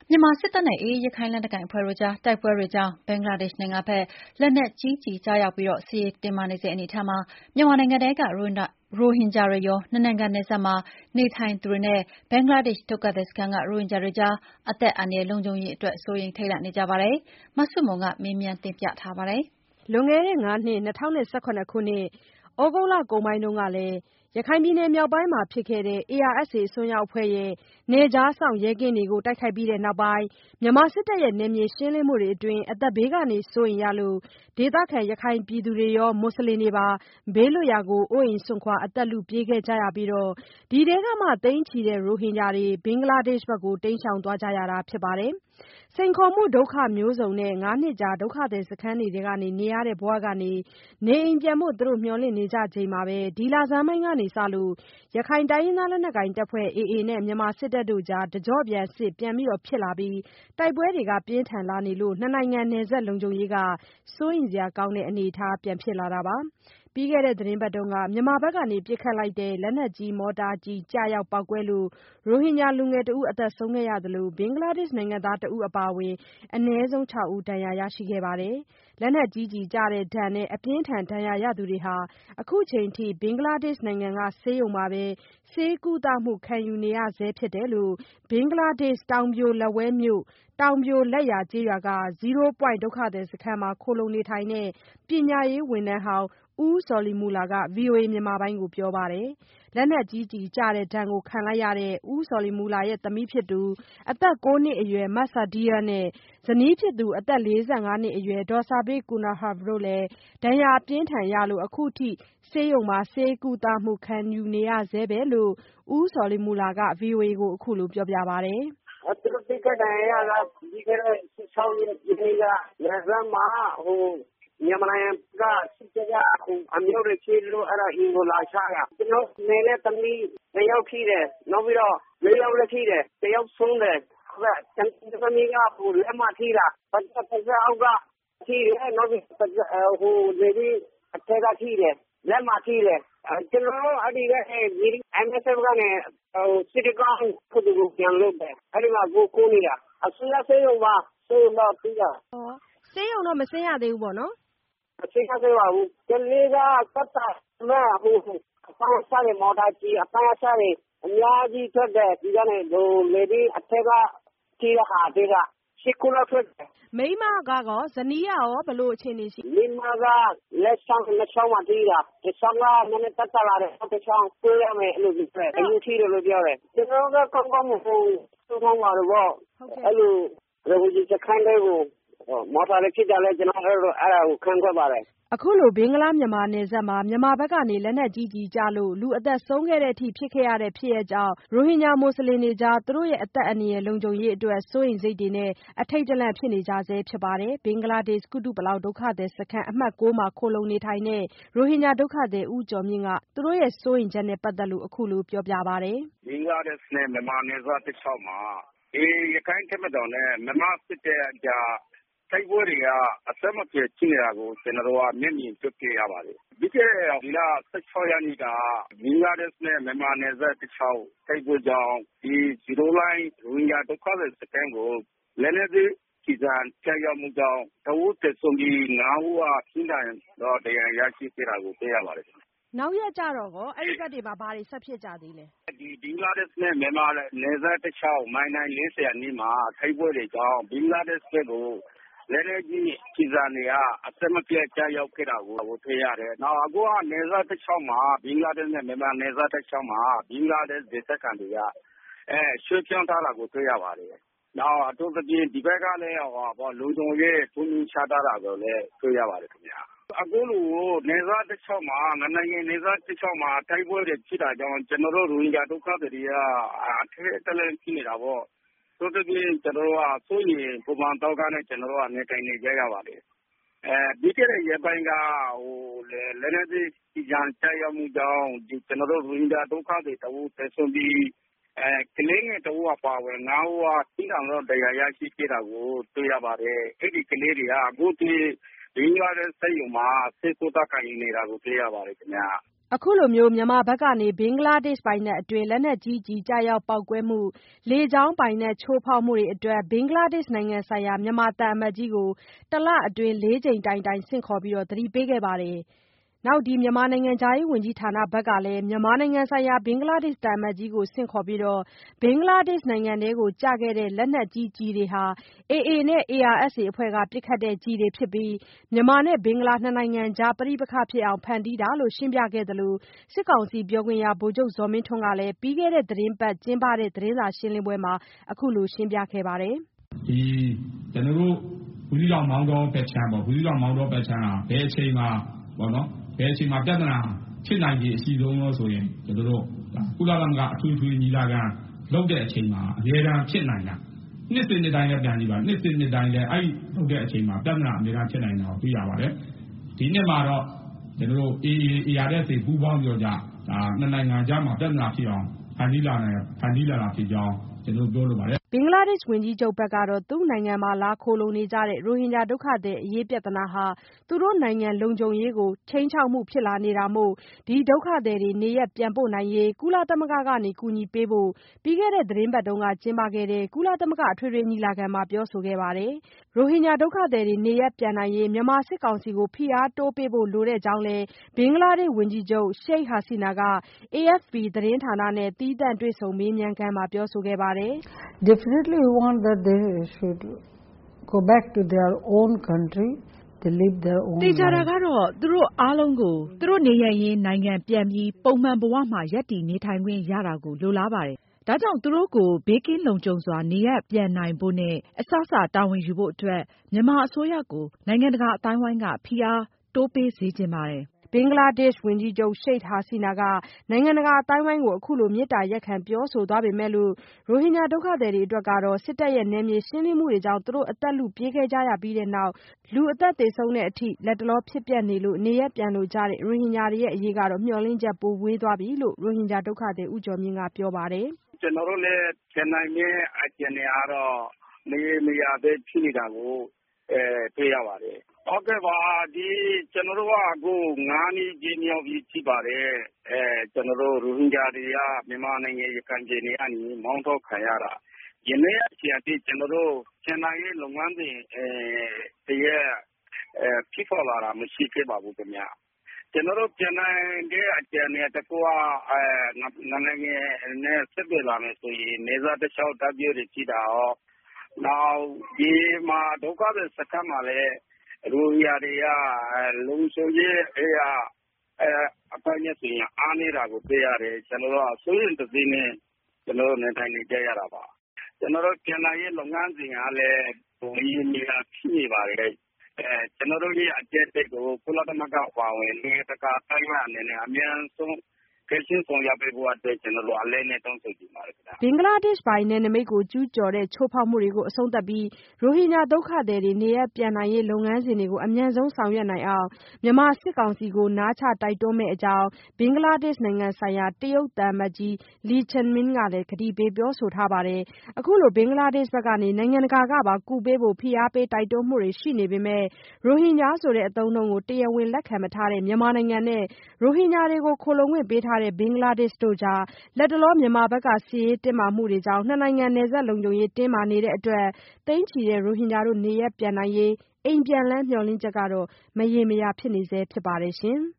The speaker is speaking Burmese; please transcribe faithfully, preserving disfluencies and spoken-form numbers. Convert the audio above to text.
မြန်မာစစ်တပ်နဲ့ အေအေ ရခိုင်လက်နက်ကိုင်အဖွဲ့တို့ကြားတိုက်ပွဲတွေကြောင့် ဘင်္ဂလားဒေ့ရှ်နိုင်ငံဘက် လက်နက်ကြီးကျည်ကျရောက်ပြီး စစ်ရေးတင်းမာနေဆဲအနေအထားမှာ မြန်မာနိုင်ငံထဲက ရိုဟင်ဂျာတွေရော နှစ်နိုင်ငံနယ်စပ်မှာနေထိုင်သူတွေနဲ့ ဘင်္ဂလားဒေ့ရှ်ဒုက္ခသည်စခန်းက ရိုဟင်ဂျာတွေကြား အသက်အန္တရာယ်လုံခြုံရေးအတွက် စိုးရိမ်ထိတ်လန့်နေကြပါတယ်။ မဆုမွန် မေးမြန်းတင်ပြထားပါတယ်။ လွန်ခဲ့တဲ့ ၅ နှစ် ၂၀၁၇ ခုနှစ် သြဂုတ်လကုန်ပိုင်းတုန်းကလည်း ရခိုင်ပြည်နယ်မြောက်ပိုင်းမှာဖြစ်ခဲ့တဲ့ အေအာအက်စ်အေ အစွန်းရောက်အဖွဲ့ရဲ့ နယ်ခြားစောင့်ရဲကင်းတွေကို တိုက်ခိုက်ပြီးနောက်ပိုင်း မြန်မာစစ်တပ်ရဲ့ နယ်မြေရှင်းလင်းမှုတွေအတွင်း အသက်ဘေးကစိုးရိမ်ရလို့ ဒေသခံရခိုင်ပြည်သူတွေရော မွတ်ဆလင်တွေပါ ဘေးလွတ်ရာကို အိုးအိမ်စွန့်ခွာ အသက်လုပြေးခဲ့ကြရပြီး ဒီထဲကမှ သိန်းချီတဲ့ ရိုဟင်ဂျာတွေ ဘင်္ဂလားဒေ့ရှ်ဘက်ကို တိမ်းရှောင်သွားကြရတာဖြစ်ပါတယ်။ စိန်ခေါ်မှုဒုက္ခမျိုးစုံနဲ့ ၅ နှစ်ကြာ ဒုက္ခသည်စခန်းတွေထဲနေရတဲ့ဘဝကနေ နေအိမ်ပြန်ဖို့ သူတို့မျှော်လင့်နေကြချိန်မှာပဲ ဒီလဆန်းပိုင်းကစလို့ ရခိုင်တိုင်းရင်းသားလက်နက်ကိုင်တပ်ဖွဲ့ အေအေနဲ့ မြန်မာစစ်တပ်တို့ကြား တကျော့ပြန်စစ်ပြန်ဖြစ်လာပြီး တိုက်ပွဲတွေပြင်းထန်လာနေလို့ နှစ်နိုင်ငံနယ်စပ်လုံခြုံရေးက စိုးရိမ်စရာကောင်းတဲ့အနေအထားပြန်ဖြစ်လာတာပါ။ ပြီးခဲ့တဲ့သီတင်းပတ်က မြန်မာဘက်က ပစ်ခတ်လိုက်တဲ့ လက်နက်ကြီးမော်တာကျည်ကျရောက်ပေါက်ကွဲလို့ ရိုဟင်ဂျာလူငယ်တဦးသေဆုံးခဲ့ရသလို ဘင်္ဂလားဒေ့ရှ်နိုင်ငံသားတဦးအပါအဝင် အနည်းဆုံး ၆ ဦး ဒဏ်ရာရရှိခဲ့ပါတယ်။ လက်နက်ကြီးကျည်ကျတဲ့ဒဏ်နဲ့ အပြင်းအထန်ဒဏ်ရာရသူတွေဟာ အခုချိန်ထိ ဘင်္ဂလားဒေ့ရှ်နိုင်ငံက ဆေးရုံမှာပဲ ဆေးကုသမှုခံယူနေရဆဲဖြစ်တယ်လို့ ဘင်္ဂလားဒေ့ရှ် တောင်ပြိုလက်ဝဲမြို့ တောင်ပြိုလက်ယာကျေးရွာက Zero Point ဒုက္ခသည်စခန်းမှာ ခိုလှုံနေထိုင်တဲ့ ပညာရေးဝန်ထမ်းဟောင်း ဦးဇော်လီမူလာက ဗွီအိုအေမြန်မာပိုင်းကိုပြောပါတယ်။ လက်နက်ကြီးကျည်ကျတဲ့ဒဏ်ခံလိုက်ရတဲ့ ဦးဇော်လီမူလာရဲ့သမီးဖြစ်သူ အသက် ၉ နှစ်အရွယ် မဆာဒီယာနဲ့ ဇနီးဖြစ်သူ အသက် ၄၅ နှစ်အရွယ် ဒေါ်စာဘေးကူနာဟာတို့လည်း ဒဏ်ရာအပြင်းအထန်ရလို့ အခုထိဆေးရုံမှာ ဆေးကုသမှုခံယူနေရဆဲပဲလို့ ဦးဇော်လီမူလာက ဗွီအိုအေကိုအခုလိုပြောပြပါတယ်။ "သူတို့ပစ်တဲ့ဒဏ်ရာရတာက ပြီးခဲ့တဲ့ ၁၆ ရက်နေ့က နယ်စပ်မှာ မြန်မာနိုင်ငံက စစ်တပ်ကအမြောက်တွေချိလို့ အိမ်ကိုလာချတာ။ ကျနော့်မယ်နဲ့သမီး နှစ်ယောက်ထိတယ်။ နောက်ပြီးတော့ လေးယောက်လည်းထိတယ်။ တယောက်ဆုံးတယ်။ သမီးက လက်မထိတာ။ ပါးစပ်အောက်ကထိတယ်။ နောက်ပြီးလည်ပင်းအထက်ကထိတယ်။ လက်မှာထိတယ်။ ကျနော်တို့အဲဒီကနေ အမ်အက်စ်အက်ဖ် ကနေ စစ်တကောင်းကိုပြန်လွှတ်တယ်။ အဲဒီမှာကုနေတာ။ အစိုးရဆေးရုံမှာ။ ဆေးရုံတော့ပြီးတာ။ ဆေးရုံတော့မဆင်းရသေးဘူးပေါ့နော်။ မဆင်းရသေးပါဘူး။ ကလေးကသက်သာပေမယ့် အပိုင်းအစတွေ မော်တာကျည်အပိုင်းအစတွေအများကြီးထွက်တယ်။ ဒီကနေလည်ပင်းအထက်ကထိတဲ့ဟာထဲက ၈ ခုလောက်ထွက်တယ်။" မိန်းမကရော ဇနီးကရော ဘယ်လိုအခြေအနေရှိလဲ။ မိန်းမကလက်ချောင်း နှစ်ချောင်းမှာထိတာ။ တချောင်းကနည်းနည်းသက်သာလာတယ်။ နောက်တချောင်းကွဲရမယ်လို့ပြောတယ်။ အရင်ထိတယ်လို့ပြောတယ်။ ကျနော်တို့ကကောင်းကောင်းမွန်မွန်စုဆောင်းပါတယ်ပေါ့။ အဲလိုယုံကြည်စခန်းထဲကို မော်တာတွေပစ်တာလည်း ကျနော်တို့အဲဒါကိုကန့်ကွက်ပါတယ်။ " အခုလို ဘင်္ဂလားမြန်မာနယ်စပ်မှာ မြန်မာဘက်က လက်နက်ကြီးကျည်ကျလို့ လူအသက်ဆုံးခဲ့တဲ့အထိဖြစ်ခဲ့တဲ့ဖြစ်ရပ်ကြောင့် ရိုဟင်ဂျာမွတ်ဆလင်တွေကြား သူတို့အသက်အန္တရာယ်လုံခြုံရေးအတွက် စိုးရိမ်စိတ်တွေနဲ့ အထိတ်တလန့်ဖြစ်နေကြဆဲဖြစ်ပါတယ်။ ဘင်္ဂလားဒေ့ရှ် ကုတုပလောင်ဒုက္ခသည်စခန်း အမှတ် ၉ မှာ ခိုလှုံနေထိုင်တဲ့ ရိုဟင်ဂျာဒုက္ခသည် ဦးကျော်မြင့်က သူတို့စိုးရိမ်ချက်နဲ့ပတ်သက်လို့ အခုလိုပြောပြပါတယ်။ "ဘင်္ဂလားဒေ့ရှ်နဲ့မြန်မာနယ်စပ်တလျှောက်မှာ အေအေ ရခိုင်တပ်မတော်နဲ့ မြန်မာစစ်တပ်ကြား တိုက်ပွဲတွေကအဆက်မပြတ်ဖြစ်နေတာကို ကျနော်တို့မျက်မြင်တွေ့ခဲ့ရပါတယ်။ ပြီးခဲ့တဲ့ဒီလ ၁၆ ရက်နေ့က ဘင်္ဂလားဒေ့ရှ်နဲ့မြန်မာနယ်စပ်တလျှောက်တိုက်ပွဲကြောင့် ဒီဇီရိုလိုင်းရိုဟင်ဂျာဒုက္ခသည်စခန်းကို လက်နက်ကြီးကျည်ဆံကျရောက်မှုကြောင့် တဦးသေဆုံးပြီး ငါးဦးကပြင်းထန်စွာဒဏ်ရာရရှိခဲ့တာကိုတွေ့ရပါတယ်။ " နောက်ရက်ကျတော့ရော အဲဒီဘက်တွေမှာ ဘာတွေဆက်ဖြစ်ကြသေးလဲ။ "ဒီဘင်္ဂလားဒေ့ရှ်နဲ့မြန်မာနယ်စပ်တလျှောက် မိုင်တိုင် ၄၀ အနီးမှာတိုက်ပွဲတွေကြောင့် ဘင်္ဂလားဒေ့ရှ်ဘက်ကို လက်နက်ကြီးကျည်ဆံတွေကအဆက်မပြတ်ကျရောက်ခဲ့တာကိုတွေ့ရတယ်။ နောက်အခုကနယ်စပ်တလျှောက်မှာ ဘင်္ဂလားဒေ့ရှ်နဲ့မြန်မာနယ်စပ်တလျှောက်မှာ ဘင်္ဂလားဒေ့ရှ်ဒေသခံတွေက ရွှေ့ပြောင်းထားတာကိုတွေ့ရပါတယ်။ နောက်အထူးသဖြင့်ဒီဘက်ကလည်းလုံခြုံရေးတိုးမြှင့်ချထားတာကိုလည်းတွေ့ရပါတယ်ခင်ဗျ။ အခုလိုနယ်စပ်တလျှောက်မှာ နှစ်နိုင်ငံနယ်စပ်တလျှောက်မှာတိုက်ပွဲတွေဖြစ်တာကြောင့် ကျနော်တို့ရိုဟင်ဂျာဒုက္ခသည်တွေက အထီးတလန့်ဖြစ်နေတာပေါ့။ အထူးသဖြင့်ကျနော်တို့ကစိုးရိမ်ပူပန်သောကနဲ့ကျနော်တို့နေထိုင်နေကြရပါတယ်။ ပြီးခဲ့တဲ့ရက်ပိုင်းက လက်နက်ကြီးကျည်ဆံကျရောက်မှုကြောင့် ကျနော်တို့ရိုဟင်ဂျာဒုက္ခသည်တဦးသေဆုံးပြီး ကလေးငယ်တဦးအပါအဝင် ငါးဦးကပြင်းထန်စွာဒဏ်ရာရရှိခဲ့တာကိုတွေ့ရပါတယ်။ အဲဒီကလေးတွေကအခုထိပဘင်္ဂလားဒေ့ရှ်စက်ရုံမှာဆေးကုသခံယူနေတာကိုတွေ့ရပါတယ်ခင်ဗျာ။အခုလိုမျိုးမြန်မာဘက်ကနေဘင်္ဂလားဒေ့ရှ်ပိုင်နက်အတွင်းလက်နက်ကြီးကျည်ကျရောက်ပေါက်ကွဲမှုလေကြောင်းပိုင်နက်ချိုးဖောက်မှုတွေအတွက်ဘင်္ဂလားဒေ့ရှ်နိုင်ငံဆိုင်ရာမြန်မာသံအမတ်ကြီးကိုတလအတွင်းလေးကြိမ်တိုင်တိုင်ဆင့်ခေါ်ပြီးသတိပေးခဲ့ပါတယ်။နောက်မြန်မာနိုင်ငံခြားရေးဝန်ကြီးဌာနဘက်ကလည်းမြန်မာနိုင်ငံဆိုင်ရာဘင်္ဂလားဒေ့ရှ်သံအမတ်ကြီးကိုဆင့်ခေါ်ပြီးဘင်္ဂလားဒေ့ရှ်နိုင်ငံထဲကိုကျခဲ့တဲ့လက်နက်ကြီးကျည်တွေဟာ အေအေ နဲ့ အေအာရ်အက်စ် အေ အဖွဲ့ကပစ်ခတ်တဲ့ကျည်တွေဖြစ်ပြီးမြန်မာနဲ့ဘင်္ဂလားနှစ်နိုင်ငံကြားပဋိပက္ခဖြစ်အောင်ဖန်တီးတာလို့ရှင်းပြခဲ့သလိုစစ်ကောင်စီပြောခွင့်ရဗိုလ်ချုပ်ဇော်မင်းထွန်းကလည်းပြီးခဲ့တဲ့သီတင်းပတ်ကျင်းပတဲ့သတင်းစာရှင်းလင်းပွဲမှာအခုလိုရှင်းပြခဲ့ပါတယ်။ဒီကျွန်တော်တို့ဘူးသီးတောင်မောင်းတော်ဘက်ချမ်းပေါ့ဘူးသီးတောင်မောင်းတော်ဘက်ချမ်းကဘယ်အချိန်မှာပေါ့နော်ဘယ်အချိန်မှာပြဿနာဖြစ်နိုင်ခြေအရှိဆုံးလို့ဆိုရင်ကျွန်တော်တို့ကုလသမဂ္ဂအထူးထွေညီလာခံလုပ်တဲ့အချိန်မှာအများအားဖြစ်နိုင်တာနှစ်စဉ်နှစ်တိုင်းလည်းပြန်ကြည့်ပါနှစ်စဉ်နှစ်တိုင်းလည်းအဲ့ဒီလုပ်တဲ့အချိန်မှာပြဿနာအများအားဖြစ်နိုင်တာကိုတွေ့ရပါတယ်ဒီနှစ်မှာတော့ကျွန်တော်တို့ အေအေ အေအာရ်အက်စ် ပူးပေါင်းပြောကြဒါနှစ်နိုင်ငံကြားမှာပြဿနာဖြစ်အောင်ဖန်တီးလာနိုင်ဖန်တီးလာတာဖြစ်ကြောင်းကျွန်တော်ပြောလိုပါတယ်ဘင်္ဂလားဒေ့ရှ်ဝန်ကြီးချုပ်ဘက်ကတော့သူ့နိုင်ငံမှာလာခိုလုံနေကြတဲ့ရိုဟင်ဂျာဒုက္ခသည်အရေးပြဿနာဟာသူတို့နိုင်ငံလုံခြုံရေးကိုခြိမ်းခြောက်မှုဖြစ်လာနေတာမို့ဒီဒုက္ခသည်တွေနေရပ်ပြန်ပို့နိုင်ရေးကုလသမဂ္ဂကနေကူညီပေးဖို့ပြီးခဲ့တဲ့သီတင်းပတ်တုန်းကကျင်းပခဲ့တဲ့ကုလသမဂ္ဂအထွေထွေညီလာခံမှာပြောဆိုခဲ့ပါတယ်။ရိုဟင်ဂျာဒုက္ခသည်တွေနေရပ်ပြန်နိုင်ရေးမြန်မာစစ်ကောင်စီကိုဖိအားတိုးပေးဖို့လိုတဲ့အကြောင်းလည်းဘင်္ဂလားဒေ့ရှ်ဝန်ကြီးချုပ် Sheikh Hasina က အေအက်ဖ်ပီ သတင်းဌာနနဲ့သီးသန့်တွေ့ဆုံမေးမြန်းခန်းမှာပြောဆိုခဲ့ပါတယ်။ Definitely we want that they should go back to their own country to live their own life. တေချာတာကတော့သူတို့အားလုံးကိုသူတို့နေရရင်နိုင်ငံပြန်ပြီးပုံမှန်ဘဝမှာရပ်တည်နေထိုင်ခွင့်ရတာကိုလိုလားပါတယ်။ဒါကြောင့်သူတို့ကိုဘေးကင်းလုံခြုံစွာနေရပ်ပြန်နိုင်ဖို့နဲ့အစစတာဝန်ယူဖို့အတွက်မြန်မာအစိုးရကိုနိုင်ငံတကာအသိုင်းအဝိုင်းကဖိအားတိုးပေးစေချင်ပါတယ်။ဘင်္ဂလားဒေ့ရှ်ဝန်ကြီးချုပ် Sheikh Hasina ကနိုင်ငံတကာအသိုင်းအဝိုင်းကိုအခုလိုမေတ္တာရပ်ခံပြောဆိုသွားပေမဲ့လို့ရိုဟင်ဂျာဒုက္ခသည်တွေအတွက်ကတော့စစ်တပ်ရဲ့နယ်မြေရှင်းလင်းမှုတွေကြောင့်သူတို့အသက်လုပြေးခဲ့ကြရပြီးတဲ့နောက်လူအသက်သေဆုံးတဲ့အထိလက်တလောဖြစ်ပျက်နေလို့နေရပ်ပြန်လိုကြတဲ့ရိုဟင်ဂျာတွေရဲ့အရေးကတော့မျှော်လင့်ချက်ပိုဝေးသွားပြီလို့ရိုဟင်ဂျာဒုက္ခသည်ဦးကျော်မြင့်ကပြောပါတယ်။ကျွန်တော်တို့လည်းပြန်နိုင်မယ့်အခြေအနေကတော့နေမရသေးဖြစ်နေတာကိုအဲတွေ့ရပါတယ်။ဟုတ်ကဲ့ပါဒီကျွန်တော်တို့ကအခုငါးနှစ်ကြီးမြောက်ပြီးဖြစ်ပါတယ်အဲကျွန်တော်တို့ရိုဟင်ဂျာတွေကမြန်မာနိုင်ငံရခိုင်ပြည်နယ်ကနေမောင်းထုတ်ခံရတာယနေ့အချိန်အထိကျွန်တော်တို့ပြန်နိုင်ရေးလုပ်ငန်းတွေအဲတည်းရဲ့အဲဖြစ်ပေါ်လာတာမရှိခဲ့ပါဘူးခင်ဗျာကျွန်တော်တို့ပြန်နိုင်တဲ့အခြေအနေတကူကအဲနိုင်ငံနဲ့ဆက်သွယ်လာမယ်ဆိုရင်နေစားတစ်လျှောက်တပ်ပြည့်တွေဖြစ်တာရောနောက်ဒီမှာဒုက္ခသည်စခန်းမှာလည်းရိုဟင်ဂျာတွေကလုံခြုံရေးအရာအဲအပိုင်းနဲ့ဆိုရင်အားနေတာကိုတွေ့ရတယ်ကျွန်တော်တို့ဆိုရင်တစည်းနဲ့ကျွန်တော်တို့နေထိုင်နေကြရတာပါကျွန်တော်တို့ပြန်လာရေးလုပ်ငန်းစဉ်ကလည်းပုံရင်းနေတာဖြစ်နေပါတယ်အဲကျွန်တော်တို့ရဲ့အကျက်တွေကိုကုလသမဂ္ဂပါဝင်နေတကာတိုင်းမှာအနေနဲ့အများဆုံးကဲရှင်းဆောင်ရပေးဖို့အတွက်ကျွန်တော်တို့အလဲနဲ့တောင်းဆိုကြပါတယ်ခင်ဗျာဘင်္ဂလားဒေ့ရှ်ပိုင်နယ်နိမိတ်ကိုကျူးကျော်တဲ့ချိုးဖောက်မှုတွေကိုအဆုံးသတ်ပြီးရိုဟင်ဂျာဒုက္ခသည်တွေနေရပ်ပြန်နိုင်ရေးလုပ်ငန်းစဉ်တွေကိုအမြန်ဆုံးဆောင်ရွက်နိုင်အောင်မြန်မာစစ်ကောင်စီကိုနားချတိုက်တွန်းမယ့်အကြောင်းဘင်္ဂလားဒေ့ရှ်နိုင်ငံဆိုင်ရာတရုတ်သံအမတ်ကြီး Lee Cheng-min ကလည်းကတိပေးပြောဆိုထားပါတယ်အခုလိုဘင်္ဂလားဒေ့ရှ်ဘက်ကနေနိုင်ငံတကာကပါကူပေးဖို့ဖိအားပေးတိုက်တွန်းမှုတွေရှိနေပေမဲ့ရိုဟင်ဂျာဆိုတဲ့အသုံးအနှုန်းကိုတရားဝင်လက်ခံမထားတဲ့မြန်မာနိုင်ငံနဲ့ရိုဟင်ဂျာတွေကိုခိုလှုံခွင့်ပေးထားတဲ့ဘင်္ဂလားဒေ့ရှ်တို့ကြားလတ်တလောမြန်မာဘက်ကစစ်ရေးတင်းမာမှုတွေကြောင့်နှစ်နိုင်ငံနယ်စပ်လုံခြုံရေးတင်းမာနေတဲ့အတွက်သိန်းချီတဲ့ရိုဟင်ဂျာတို့နေရပ်ပြန်နိုင်ရေးအိမ်ပြန်လန်းမျှော်လင့်ချက်ကတော့မရေမရာဖြစ်နေဆဲဖြစ်ပါတယ်ရှင်။